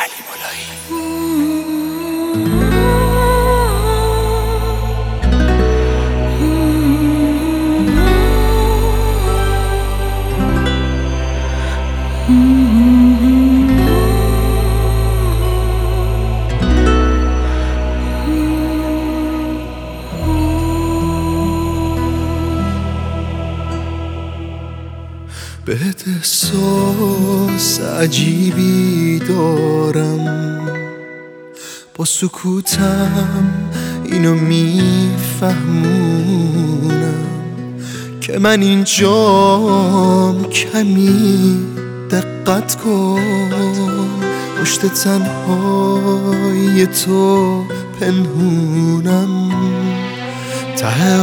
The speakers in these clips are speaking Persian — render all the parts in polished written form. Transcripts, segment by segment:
علی مولایی. بهت احساس عجیبی دارم، با سکوتم اینو میفهمونم که من اینجام، کمی دقت کن، پشت تنهای تو پنهونم، ته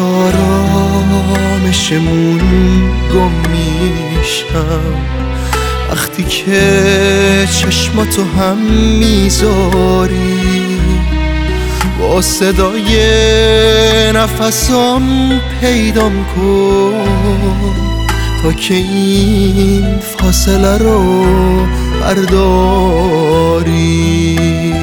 آرامشمون گم میشم وقتی که چشماتو هم میذاری، با صدای نفسام پیدام کن تا که این فاصله رو برداری.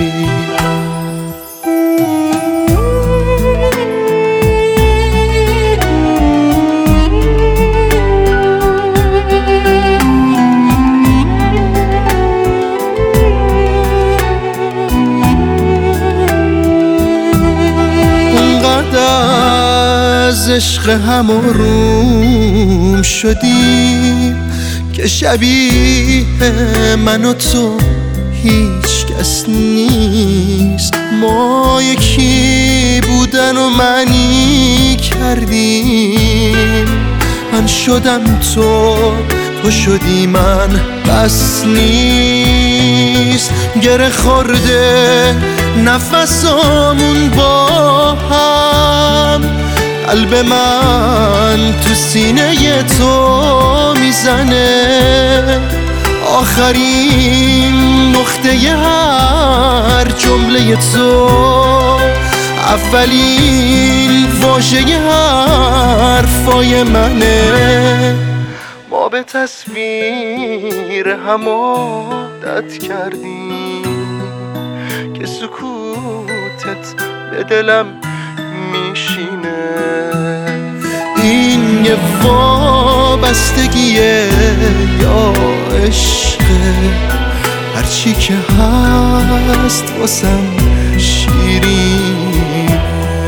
از عشق هم آروم شدیم که شبیه من و تو هیچ کس نیست، ما یکی بودن و معنی کردیم، من شدم تو شدی من، بس نیست گره خورده نفسامون با هم، قلب من تو سینه تو میزنه، آخرین نقطه هر جمله تو، اولین واژه حرفای منه، ما به تصویر هم عادت کردیم که سکوتت به دلم میشینه، این یه وابستگیه یا عشقه، هرچی که هست واسم شیرینه،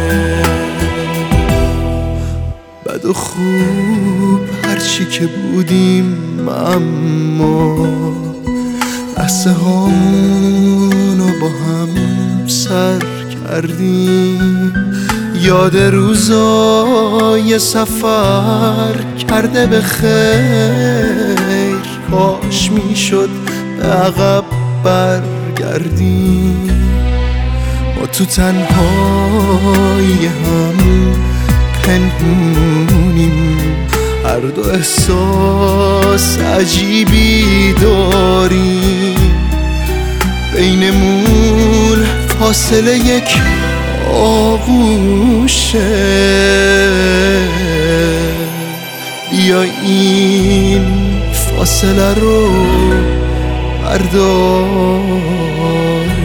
بد و خوب هرچی که بودیم، اما لحظه هامونو با هم سر کردیم، یاد روزای سفر کرده به خیر، کاش میشد به عقب برگردیم، ما تو تنهایی هم پنهونیم، هر دو احساس عجیبی داریم، بینمون فاصله یک آغوشه، بیا این فاصله رو بردار.